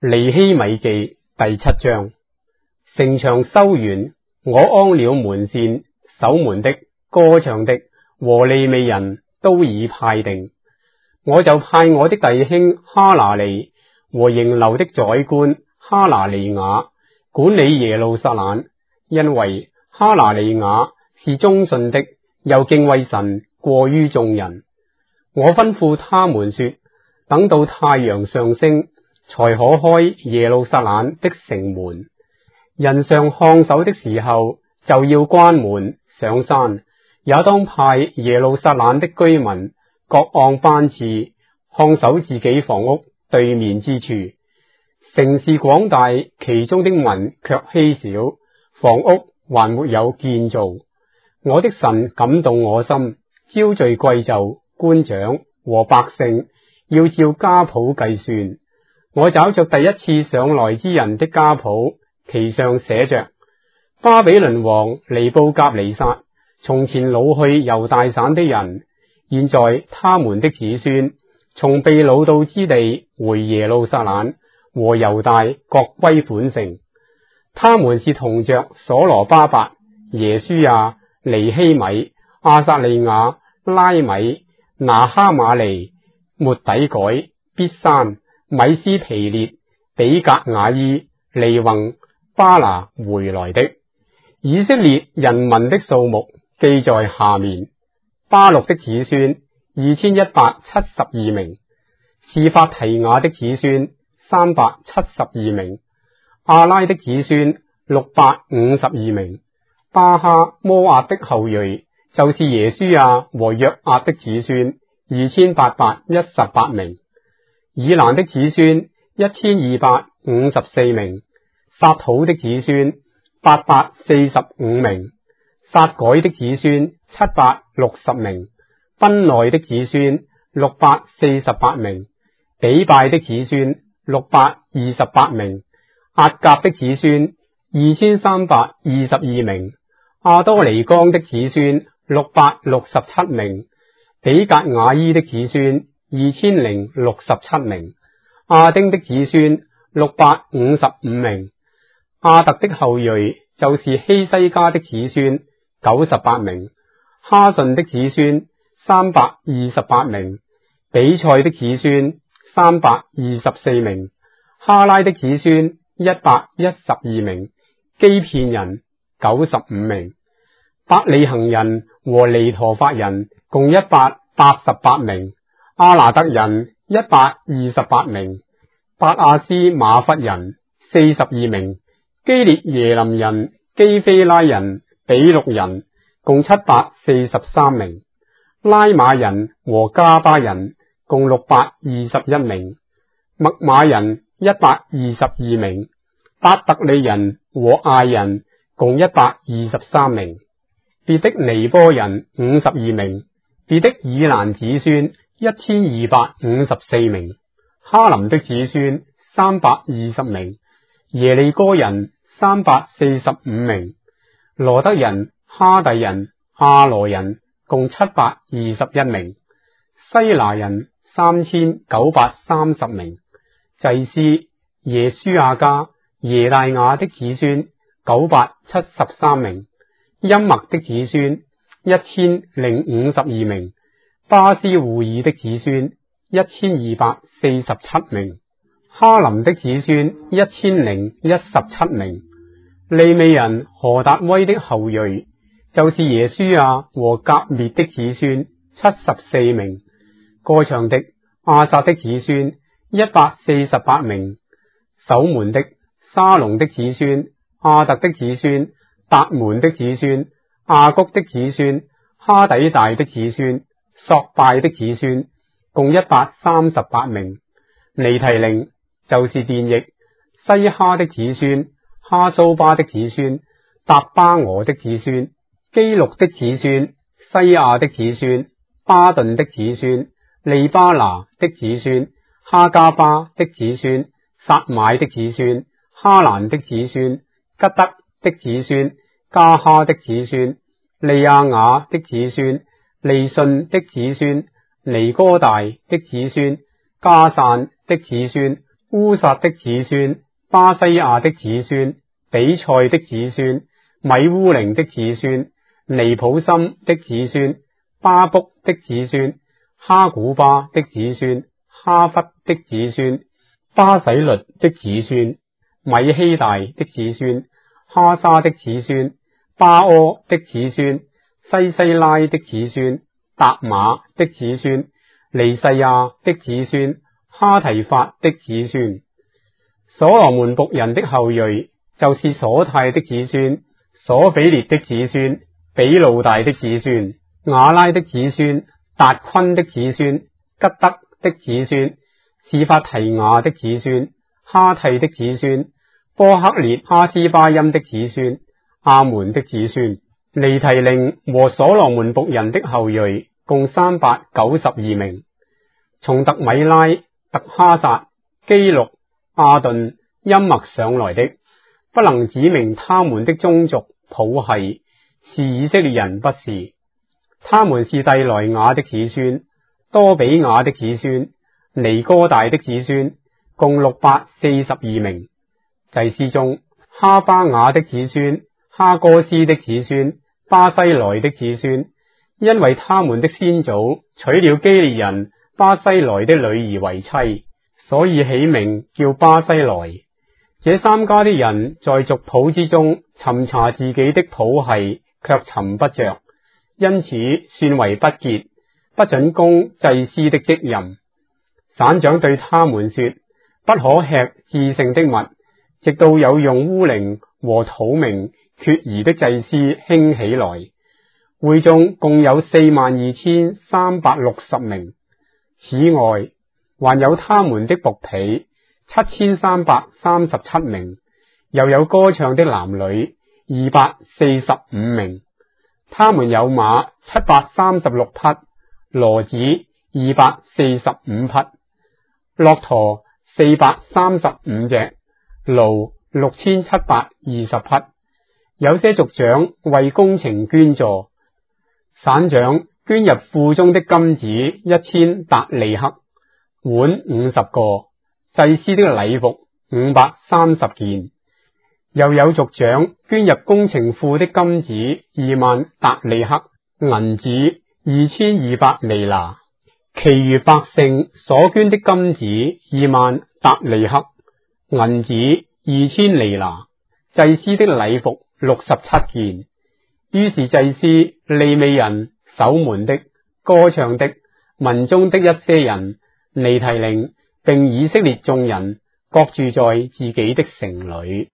尼希米記第7章。城牆修完，我安了門扇、守門的、歌唱的和利未人都已派定。我就派我的弟兄哈拿尼和營樓的宰官哈拿尼雅管理耶路撒冷，因為哈拿尼雅是忠信的，又敬畏神過於眾人。我吩咐他們說，等到太陽上升，才可開耶路撒冷的城門。人上看守的時候，就要關門上山，也當派耶路撒冷的居民各按班次看守自己房屋對面之處。城市廣大，其中的民卻稀少，房屋還沒有建造。我的神感動我心，招聚貴胄、官長和百姓，要照家譜計算。我找着第一次上來之人的家譜，其上寫着：巴比倫王尼布甲尼撒從前擄去猶大省的人，現在他們的子孫從被擄到之地回耶路撒冷和猶大各歸本城。他們是同着所羅巴伯、耶書亞、尼希米、亞撒利雅、拉米、拿哈馬尼、末底改、必山、米斯皮列、比格雅伊、利宏、巴拿回來的。以色列人民的數目記在下面：巴錄的子孫2172名，示法提雅的子孫372名，亞拉的子孫652名，巴哈摩押的後裔就是耶書亞和約押的子孫2818名，以蘭的子孫1254名，撒土的子孫845名，撒改的子孫760名，賓內的子孫648名，比拜的子孫628名，押甲的子孫2322名，亞多尼岡的子孫667名，比格雅伊的子孫2067名，亞丁的子孫655名，亞特的後裔就是希西家的子孫98名，哈順的子孫328名，比賽的子孫324名，哈拉的子孫112名，基遍人95名，伯利恆人和尼陀法人共188名，阿拿特人128名，伯亞斯馬弗人42名，基列耶林人、基非拉人、比錄人共743名，拉馬人和加巴人共621名，麥馬人122名，伯特利人和艾人共123名，別的尼波人52名，別的以蘭子孫1254名，哈林的子孫320名，耶利哥人345名，羅德人、哈弟人、亞羅人共721名，西拿人3930名，祭司耶書亞家、耶大雅的子孫973名，音麥的子孫1052名，巴斯戶爾的子孫1247名，哈林的子孫1017名，利未人何達威的後裔就是耶書亞和甲篾的子孫74名，歌唱的亞薩的子孫148名，守門的沙龍的子孫、亞特的子孫、達門的子孫、亞谷的子孫、哈底大的子孫、索拜的子孫共138名，尼提寧就是電役、西哈的子孫、哈蘇巴的子孫、達巴俄的子孫、基錄的子孫、西亞的子孫、巴頓的子孫、利巴拿的子孫、哈加巴的子孫、撒買的子孫、哈蘭的子孫、吉德的子孫、加哈的子孫、利亞雅的子孫、利順的子孫、尼哥大的子孫、加散的子孫、 烏撒的子孫、巴西亞的子孫、比賽的子孫、米烏寧的子孫、尼普森的子孫、巴卜的子孫、哈古巴的子孫、哈弗的子孫、巴洗律的子孫、米希大的子孫、哈沙的子孫、巴柯的子孫、西西拉的子孫、達馬的子孫、尼細亞的子孫、哈提法的子孫。所羅門僕人的後裔就是所泰的子孫、所比列的子孫、比路大的子孫、雅拉的子孫、達昆的子孫、吉德的子孫、示法提雅的子孫、哈替的子孫、波克列哈斯巴音的子孫、亞門的子孫。尼提寧和所羅門僕人的後裔共392名。從特米拉、特哈撒、基錄、亞頓、音麥上來的，不能指明他們的宗族譜系，是以色列人不是。他們是蒂萊雅的子孫、多比雅的子孫、尼哥大的子孫，共642名。祭司中，哈巴雅的子孫、哈哥斯的子孫、巴西萊的子孫，因為他們的先祖娶了基列人巴西萊的女兒為妻，所以起名叫巴西萊。這三家的人在族譜之中尋查自己的譜系，卻尋不着，因此算為不潔，不准供祭司的職任。省長對他們說：不可吃至聖的物，直到有用烏靈和土明決疑的祭司興起來。會中共有42360名，此外還有他們的僕婢7337名，又有歌唱的男女245名。他們有馬736匹，騾子245匹，駱駝435隻，驢6720匹。有些族長為工程捐助，省長捐入庫中的金子1000達利克，碗50個，祭司的禮服530件。又有族長捐入工程庫的金子20000達利克，銀子2200彌拿。其餘百姓所捐的金子20000達利克，銀子2000彌拿，祭司的禮服67件。於是祭司、利未人、守門的、歌唱的、民中的一些人、尼提寧並以色列眾人，各住在自己的城裏。